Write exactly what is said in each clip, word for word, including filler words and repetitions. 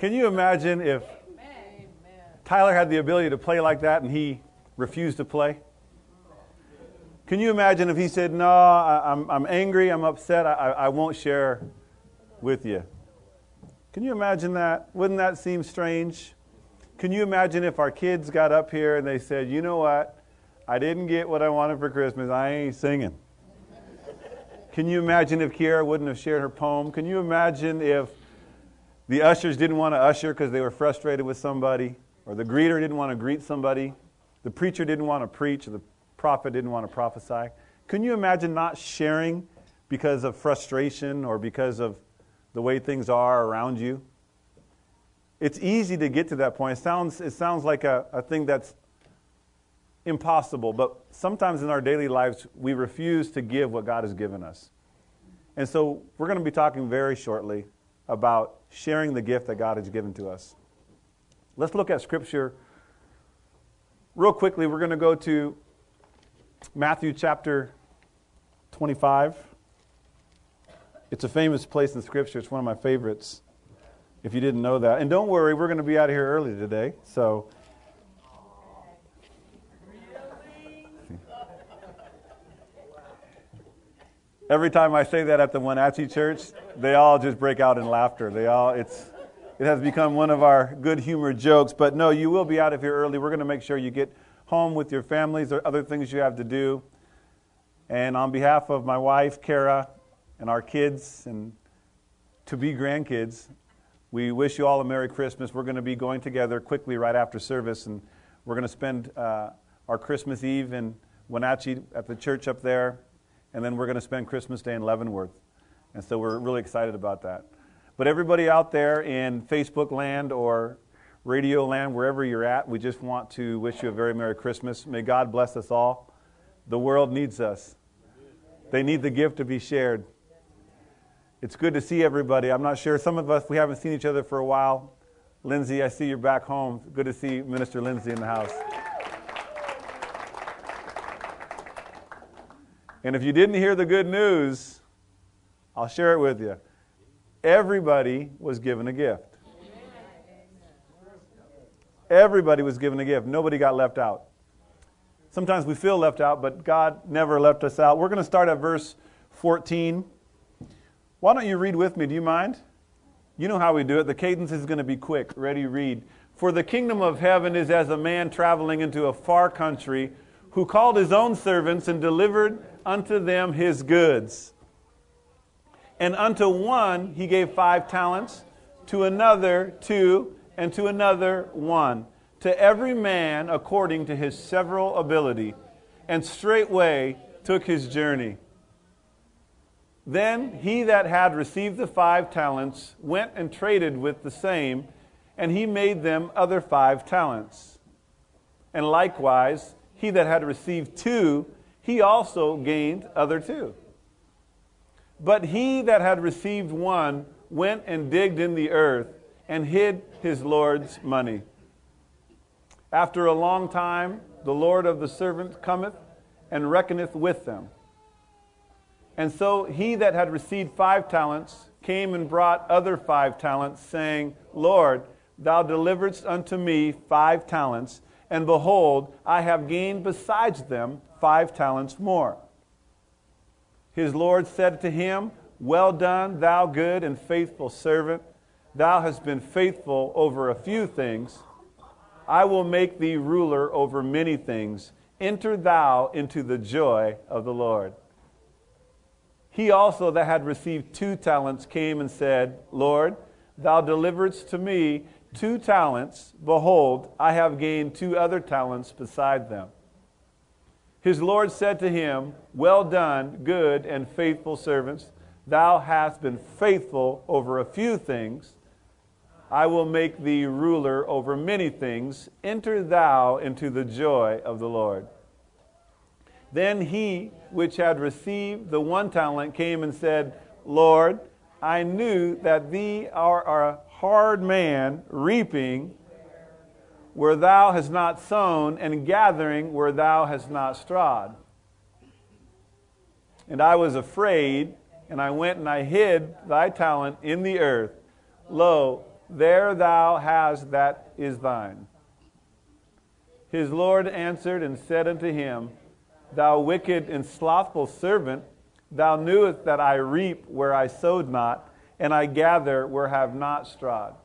Can you imagine if Tyler had the ability to play like that and he refused to play? Can you imagine if he said, no, I, I'm, I'm angry, I'm upset, I, I won't share with you? Can you imagine that? Wouldn't that seem strange? Can you imagine if our kids got up here and they said, you know what? I didn't get what I wanted for Christmas. I ain't singing. Can you imagine if Kiara wouldn't have shared her poem? Can you imagine if the ushers didn't want to usher because they were frustrated with somebody, or the greeter didn't want to greet somebody, the preacher didn't want to preach, or the prophet didn't want to prophesy? Can you imagine not sharing because of frustration or because of the way things are around you? It's easy to get to that point. It sounds, it sounds like a, a thing that's impossible, but sometimes in our daily lives, we refuse to give what God has given us. And so we're going to be talking very shortly about sharing the gift that God has given to us. Let's look at Scripture real quickly. We're going to go to Matthew chapter twenty-five. It's a famous place in Scripture. It's one of my favorites, if you didn't know that. And don't worry, we're going to be out of here early today. So every time I say that at the Wenatchee Church, they all just break out in laughter. They all, it's, it has become one of our good humor jokes. But no, you will be out of here early. We're going to make sure you get home with your families or other things you have to do. And on behalf of my wife, Kara, and our kids and to-be grandkids, we wish you all a Merry Christmas. We're going to be going together quickly right after service, and we're going to spend uh, our Christmas Eve in Wenatchee at the church up there, and then we're going to spend Christmas Day in Leavenworth. And so we're really excited about that. But everybody out there in Facebook land or radio land, wherever you're at, we just want to wish you a very Merry Christmas. May God bless us all. The world needs us. They need the gift to be shared. It's good to see everybody. I'm not sure. Some of us, we haven't seen each other for a while. Lindsay, I see you're back home. Good to see Minister Lindsay in the house. And if you didn't hear the good news, I'll share it with you. Everybody was given a gift. Everybody was given a gift. Nobody got left out. Sometimes we feel left out, but God never left us out. We're going to start at verse fourteen. Why don't you read with me? Do you mind? You know how we do it. The cadence is going to be quick. Ready, read. For the kingdom of heaven is as a man traveling into a far country, who called his own servants and delivered unto them his goods. And unto one he gave five talents, to another two, and to another one, to every man according to his several ability. And straightway took his journey. Then he that had received the five talents went and traded with the same, and he made them other five talents. And likewise, he that had received two, he also gained other two. But he that had received one went and digged in the earth and hid his Lord's money. After a long time, the Lord of the servants cometh and reckoneth with them. And so he that had received five talents came and brought other five talents, saying, Lord, thou deliveredst unto me five talents, and behold, I have gained besides them five talents more. His Lord said to him, Well done, thou good and faithful servant. Thou hast been faithful over a few things. I will make thee ruler over many things. Enter thou into the joy of the Lord. He also that had received two talents came and said, Lord, thou deliveredst to me two talents. Behold, I have gained two other talents beside them. His Lord said to him, Well done, good and faithful servants. Thou hast been faithful over a few things. I will make thee ruler over many things. Enter thou into the joy of the Lord. Then he which had received the one talent came and said, Lord, I knew that thee art a hard man, reaping where thou hast not sown, and gathering where thou hast not strawed. And I was afraid, and I went and I hid thy talent in the earth. Lo, there thou hast that is thine. His Lord answered and said unto him, Thou wicked and slothful servant, thou knewest that I reap where I sowed not, and I gather where I have not strawed.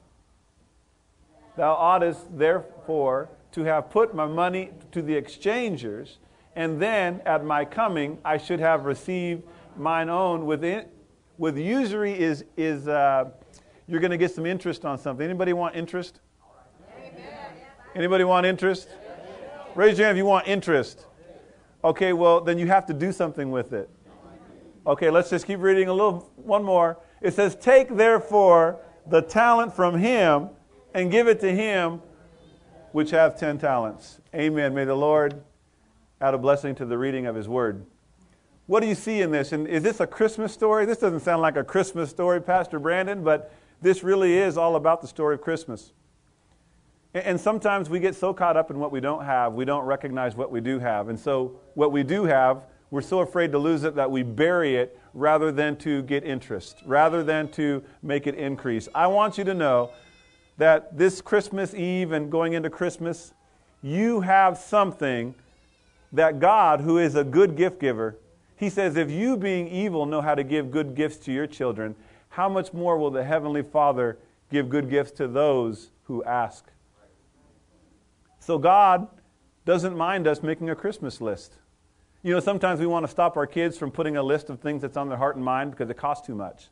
Thou oughtest therefore to have put my money to the exchangers, and then at my coming I should have received mine own. With it, with usury is is uh, you're going to get some interest on something. Anybody want interest? Anybody want interest? Raise your hand if you want interest. Okay, well then you have to do something with it. Okay, let's just keep reading a little. One more. It says, Take therefore the talent from him and give it to him which have ten talents. Amen. May the Lord add a blessing to the reading of his word. What do you see in this? And is this a Christmas story? This doesn't sound like a Christmas story, Pastor Brandon, but this really is all about the story of Christmas. And sometimes we get so caught up in what we don't have, we don't recognize what we do have. And so what we do have, we're so afraid to lose it that we bury it rather than to get interest, rather than to make it increase. I want you to know that this Christmas Eve and going into Christmas, you have something that God, who is a good gift giver, he says, if you being evil know how to give good gifts to your children, how much more will the Heavenly Father give good gifts to those who ask? So God doesn't mind us making a Christmas list. You know, sometimes we want to stop our kids from putting a list of things that's on their heart and mind because it costs too much.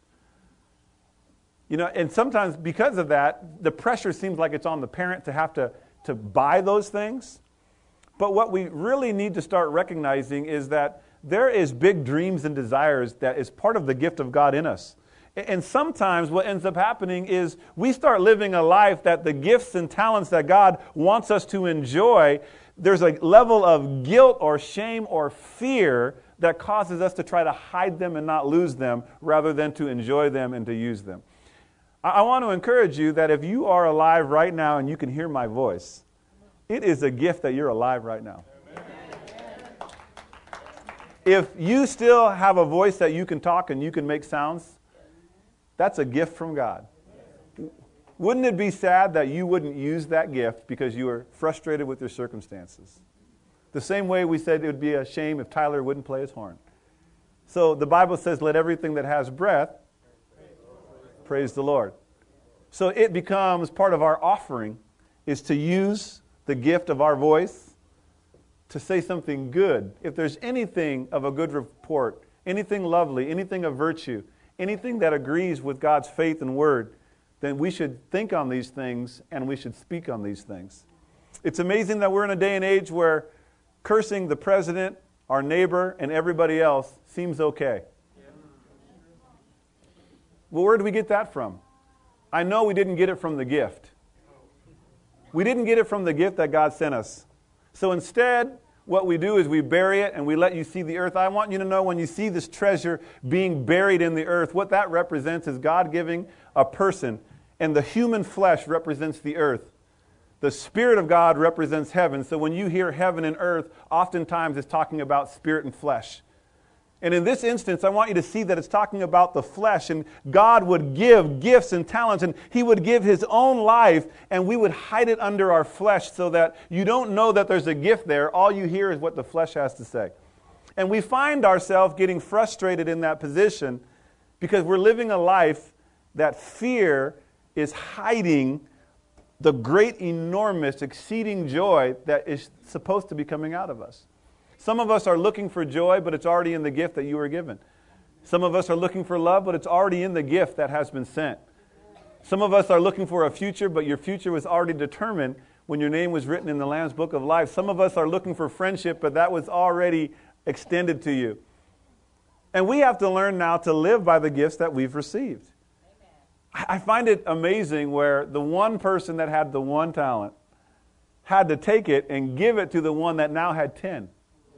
You know, and sometimes because of that, the pressure seems like it's on the parent to have to, to buy those things. But what we really need to start recognizing is that there is big dreams and desires that is part of the gift of God in us. And sometimes what ends up happening is we start living a life that the gifts and talents that God wants us to enjoy, there's a level of guilt or shame or fear that causes us to try to hide them and not lose them rather than to enjoy them and to use them. I want to encourage you that if you are alive right now and you can hear my voice, it is a gift that you're alive right now. If you still have a voice that you can talk and you can make sounds, that's a gift from God. Wouldn't it be sad that you wouldn't use that gift because you were frustrated with your circumstances? The same way we said it would be a shame if Tyler wouldn't play his horn. So the Bible says, let everything that has breath praise the Lord. So it becomes part of our offering is to use the gift of our voice to say something good. If there's anything of a good report, anything lovely, anything of virtue, anything that agrees with God's faith and word, then we should think on these things and we should speak on these things. It's amazing that we're in a day and age where cursing the president, our neighbor, and everybody else seems okay. Well, where did we get that from? I know we didn't get it from the gift. We didn't get it from the gift that God sent us. So instead, what we do is we bury it and we let you see the earth. I want you to know when you see this treasure being buried in the earth, what that represents is God giving a person, and the human flesh represents the earth. The Spirit of God represents heaven. So when you hear heaven and earth, oftentimes it's talking about spirit and flesh. And in this instance, I want you to see that it's talking about the flesh, and God would give gifts and talents, and He would give His own life, and we would hide it under our flesh so that you don't know that there's a gift there. All you hear is what the flesh has to say. And we find ourselves getting frustrated in that position because we're living a life that fear is hiding the great, enormous, exceeding joy that is supposed to be coming out of us. Some of us are looking for joy, but it's already in the gift that you were given. Some of us are looking for love, but it's already in the gift that has been sent. Some of us are looking for a future, but your future was already determined when your name was written in the Lamb's Book of Life. Some of us are looking for friendship, but that was already extended to you. And we have to learn now to live by the gifts that we've received. I find it amazing where the one person that had the one talent had to take it and give it to the one that now had ten.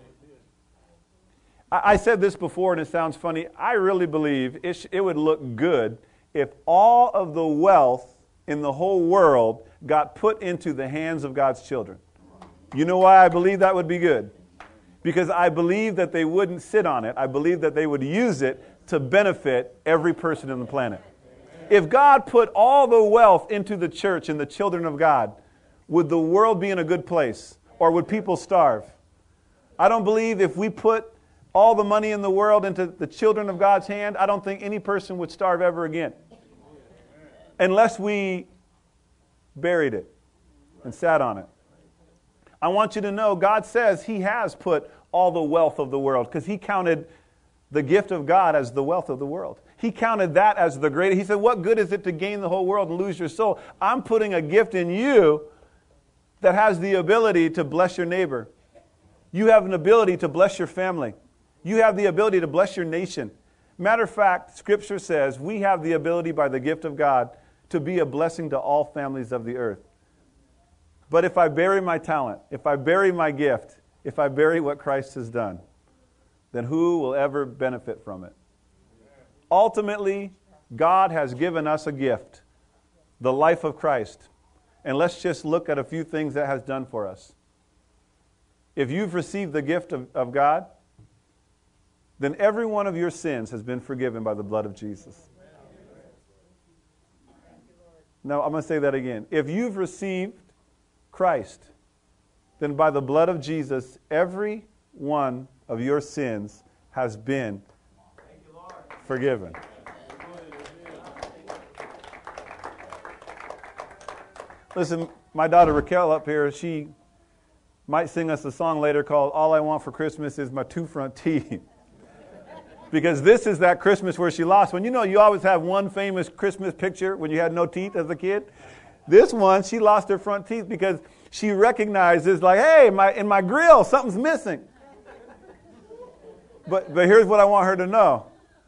I said this before and it sounds funny. I really believe it, sh- it would look good if all of the wealth in the whole world got put into the hands of God's children. You know why I believe that would be good? Because I believe that they wouldn't sit on it. I believe that they would use it to benefit every person on the planet. If God put all the wealth into the church and the children of God, would the world be in a good place? Or would people starve? I don't believe if we put all the money in the world into the children of God's hand, I don't think any person would starve ever again. Unless we buried it and sat on it. I want you to know God says He has put all the wealth of the world, because He counted the gift of God as the wealth of the world. He counted that as the greatest. He said, what good is it to gain the whole world and lose your soul? I'm putting a gift in you that has the ability to bless your neighbor. You have an ability to bless your family. You have the ability to bless your nation. Matter of fact, Scripture says we have the ability by the gift of God to be a blessing to all families of the earth. But if I bury my talent, if I bury my gift, if I bury what Christ has done, then who will ever benefit from it? Ultimately, God has given us a gift, the life of Christ. And let's just look at a few things that has done for us. If you've received the gift of, of God, then every one of your sins has been forgiven by the blood of Jesus. Now, I'm going to say that again. If you've received Christ, then by the blood of Jesus, every one of your sins has been forgiven. Listen, my daughter Raquel up here, she might sing us a song later called All I Want for Christmas Is My Two Front Teeth. Because this is that Christmas where she lost one. You know, you always have one famous Christmas picture when you had no teeth as a kid. This one, she lost her front teeth because she recognizes, like, hey, my, in my grill, something's missing. But, but here's what I want her to know.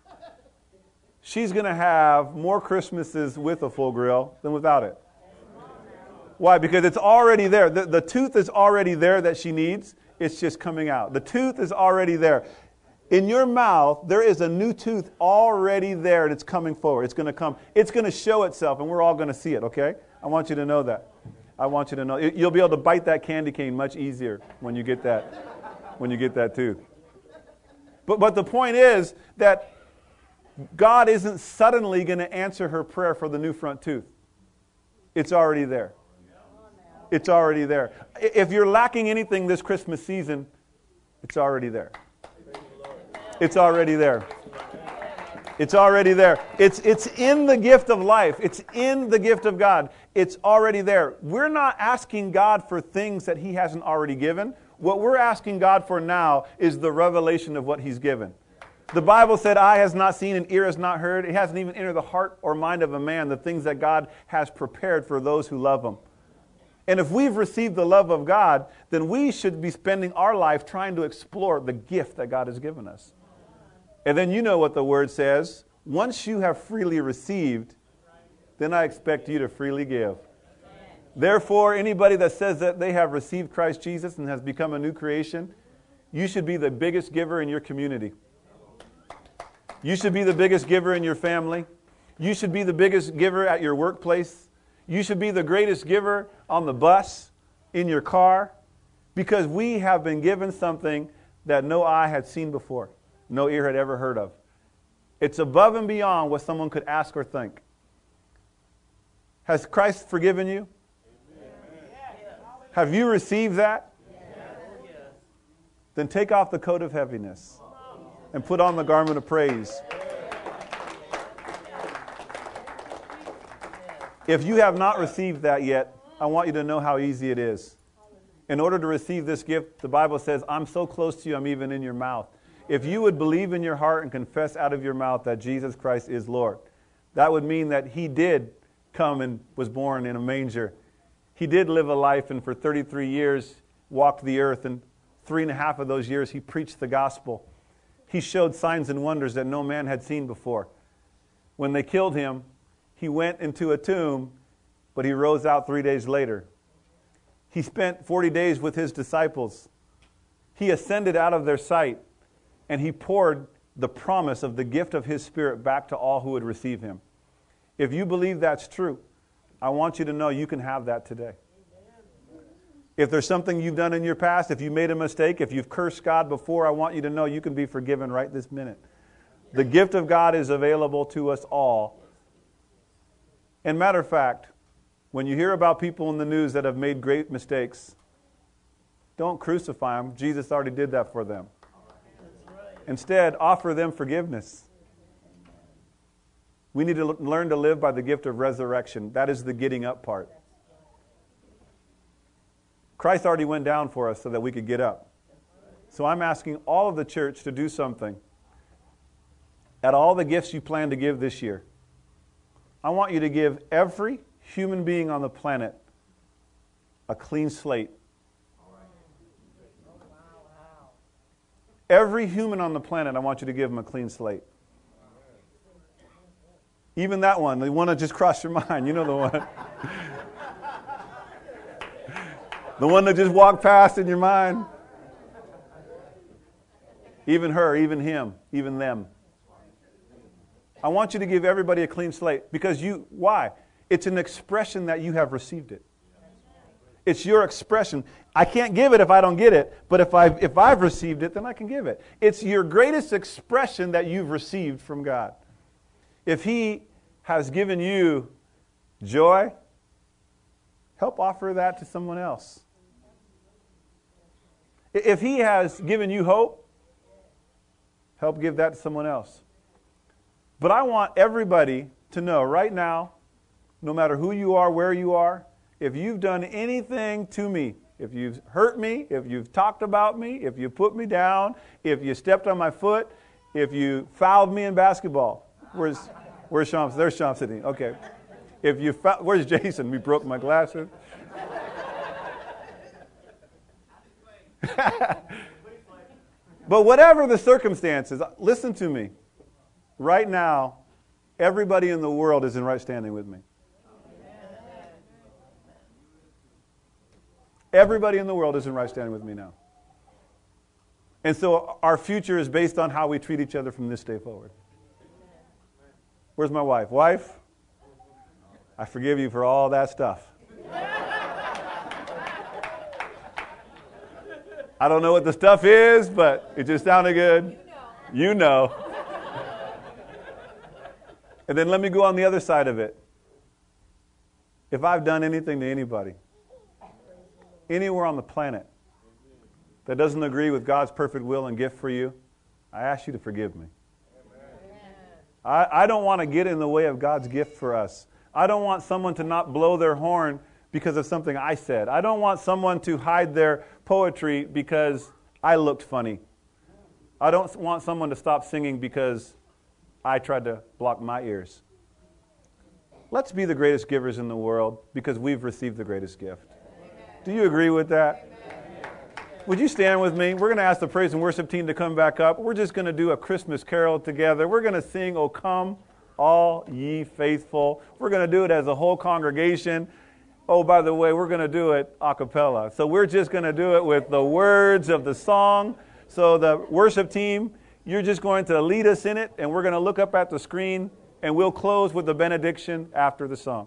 She's going to have more Christmases with a full grill than without it. Why? Because it's already there. The, the tooth is already there that she needs. It's just coming out. The tooth is already there. In your mouth, there is a new tooth already there, and it's coming forward. It's going to come. It's going to show itself, and we're all going to see it, okay? I want you to know that. I want you to know. You'll be able to bite that candy cane much easier when you get that, when you get that tooth. But, but the point is that God isn't suddenly going to answer her prayer for the new front tooth. It's already there. It's already there. If you're lacking anything this Christmas season, it's already there. It's already there. It's already there. It's, it's in the gift of life. It's in the gift of God. It's already there. We're not asking God for things that He hasn't already given. What we're asking God for now is the revelation of what He's given. The Bible said, eye has not seen and ear has not heard. It hasn't even entered the heart or mind of a man, the things that God has prepared for those who love Him. And if we've received the love of God, then we should be spending our life trying to explore the gift that God has given us. And then you know what the Word says. Once you have freely received, then I expect you to freely give. Therefore, anybody that says that they have received Christ Jesus and has become a new creation, you should be the biggest giver in your community. You should be the biggest giver in your family. You should be the biggest giver at your workplace. You should be the greatest giver on the bus, in your car, because we have been given something that no eye had seen before, no ear had ever heard of. It's above and beyond what someone could ask or think. Has Christ forgiven you? Amen. Have you received that? Yes. Then take off the coat of heaviness and put on the garment of praise. If you have not received that yet, I want you to know how easy it is. In order to receive this gift, the Bible says, I'm so close to you, I'm even in your mouth. If you would believe in your heart and confess out of your mouth that Jesus Christ is Lord, that would mean that He did come and was born in a manger. He did live a life, and for thirty-three years walked the earth, and three and a half of those years He preached the gospel. He showed signs and wonders that no man had seen before. When they killed Him, He went into a tomb, but He rose out three days later. He spent forty days with His disciples. He ascended out of their sight, and He poured the promise of the gift of His Spirit back to all who would receive Him. If you believe that's true, I want you to know you can have that today. If there's something you've done in your past, if you made a mistake, if you've cursed God before, I want you to know you can be forgiven right this minute. The gift of God is available to us all And matter of fact, when you hear about people in the news that have made great mistakes, don't crucify them. Jesus already did that for them. Instead, offer them forgiveness. We need to l- learn to live by the gift of resurrection. That is the getting up part. Christ already went down for us so that we could get up. So I'm asking all of the church to do something. At all the gifts you plan to give this year, I want you to give every human being on the planet a clean slate. Every human on the planet, I want you to give them a clean slate. Even that one, the one that just crossed your mind. You know the one. The one that just walked past in your mind. Even her, even him, even them. I want you to give everybody a clean slate. Because you, why? It's an expression that you have received it. It's your expression. I can't give it if I don't get it, but if I've, if I've received it, then I can give it. It's your greatest expression that you've received from God. If He has given you joy, help offer that to someone else. If He has given you hope, help give that to someone else. But I want everybody to know right now, no matter who you are, where you are, if you've done anything to me, if you've hurt me, if you've talked about me, if you put me down, if you stepped on my foot, if you fouled me in basketball. Where's where's Sean? There's Sean sitting. Okay. If you foul, where's Jason? We broke my glasses. But whatever the circumstances, listen to me. Right now, everybody in the world is in right standing with me. Everybody in the world is in right standing with me now. And so our future is based on how we treat each other from this day forward. Where's my wife? Wife, I forgive you for all that stuff. I don't know what the stuff is, but it just sounded good. You know. You know. And then let me go on the other side of it. If I've done anything to anybody, anywhere on the planet, that doesn't agree with God's perfect will and gift for you, I ask you to forgive me. I, I don't want to get in the way of God's gift for us. I don't want someone to not blow their horn because of something I said. I don't want someone to hide their poetry because I looked funny. I don't want someone to stop singing because I tried to block my ears. Let's be the greatest givers in the world because we've received the greatest gift. Do you agree with that? Would you stand with me? We're going to ask the praise and worship team to come back up. We're just going to do a Christmas carol together. We're going to sing, "O Come, All Ye Faithful." We're going to do it as a whole congregation. Oh, by the way, we're going to do it a cappella. So we're just going to do it with the words of the song. So the worship team, you're just going to lead us in it, and we're going to look up at the screen, and we'll close with the benediction after the song.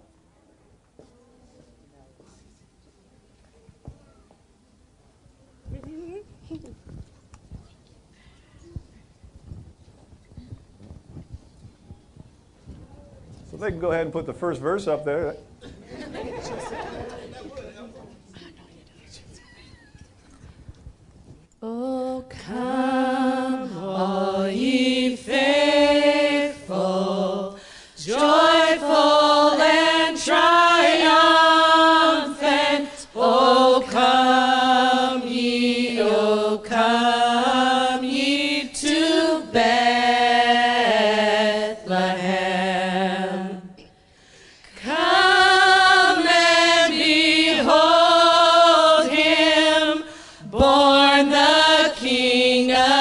So they can go ahead and put the first verse up there. Oh, come, all ye faithful, joyful and triumphant. Oh, come ye, oh, come ye to Bethlehem. Come and behold him, born the King of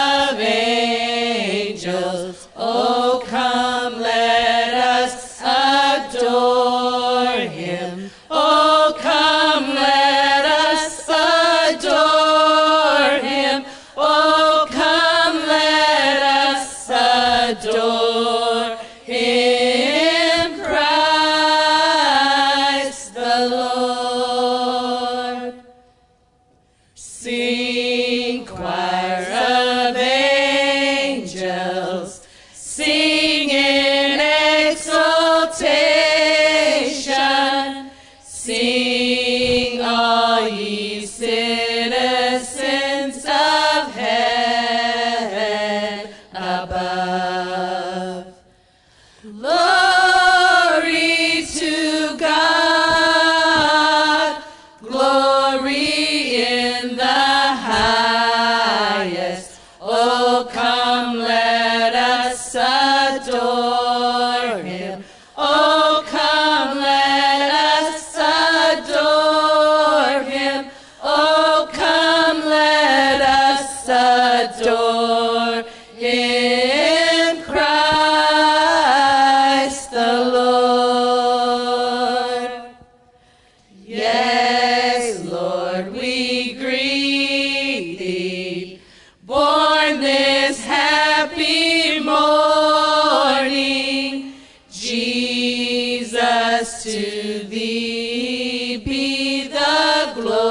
thee be the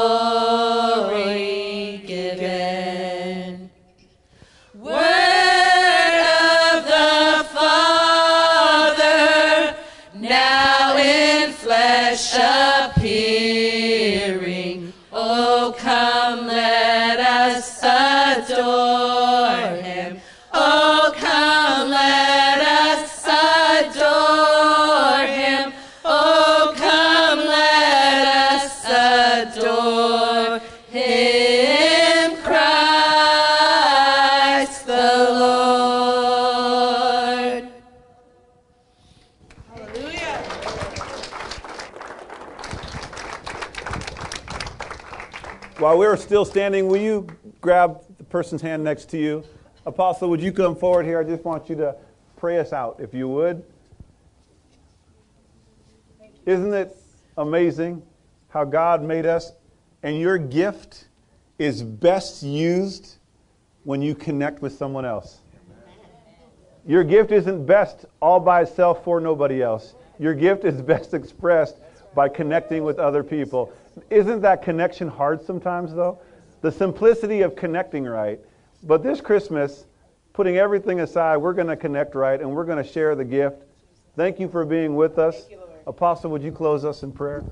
glory given. Word of the Father, now in flesh appearing. Oh, come, let us adore him. Oh, come, let us adore him. Oh, come, let us adore him, Christ the Lord. Hallelujah. While we're still standing, will you grab the person's hand next to you? Apostle, would you come forward here? I just want you to pray us out, if you would. Isn't it amazing how God made us? And your gift is best used when you connect with someone else. Your gift isn't best all by itself for nobody else. Your gift is best expressed by connecting with other people. Isn't that connection hard sometimes, though? The simplicity of connecting right. But this Christmas, putting everything aside, we're going to connect right, and we're going to share the gift. Thank you for being with us. Apostle, would you close us in prayer?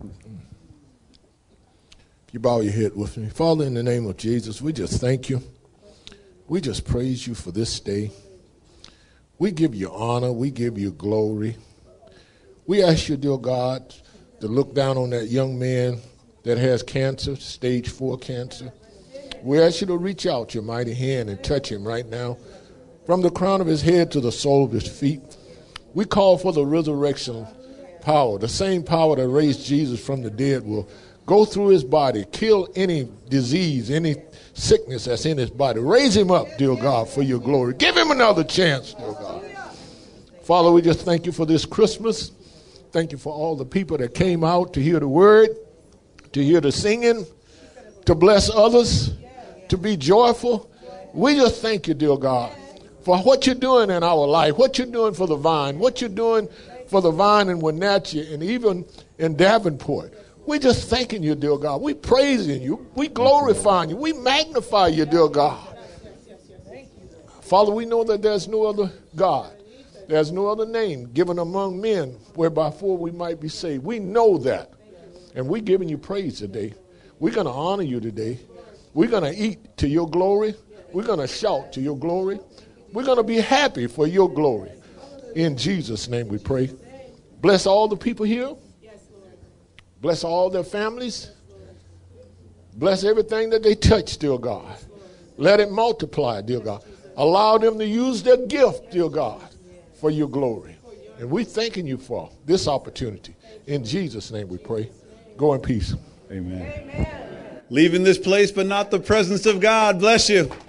If you bow your head with me. Father, in the name of Jesus, we just thank you. We just praise you for this day. We give you honor. We give you glory. We ask you, dear God, to look down on that young man that has cancer, stage four cancer. We ask you to reach out your mighty hand and touch him right now, from the crown of his head to the sole of his feet. We call for the resurrection power, the same power that raised Jesus from the dead will go through his body, kill any disease, any sickness that's in his body. Raise him up, dear God, for your glory. Give him another chance, dear God. Father, we just thank you for this Christmas. Thank you for all the people that came out to hear the word, to hear the singing, to bless others, to be joyful. We just thank you, dear God, for what you're doing in our life, what you're doing for the vine, what you're doing for the vine in Wenatchee and even in Davenport. We're just thanking you, dear God. We praising you. We glorifying you. We magnify you, dear God. Father, we know that there's no other God. There's no other name given among men whereby for we might be saved. We know that. And we're giving you praise today. We're going to honor you today. We're going to eat to your glory. We're going to shout to your glory. We're going to be happy for your glory. In Jesus' name we pray. Bless all the people here. Bless all their families. Bless everything that they touch, dear God. Let it multiply, dear God. Allow them to use their gift, dear God, for your glory. And we're thanking you for this opportunity. In Jesus' name we pray. Go in peace. Amen. Amen. Leaving this place, but not the presence of God. Bless you.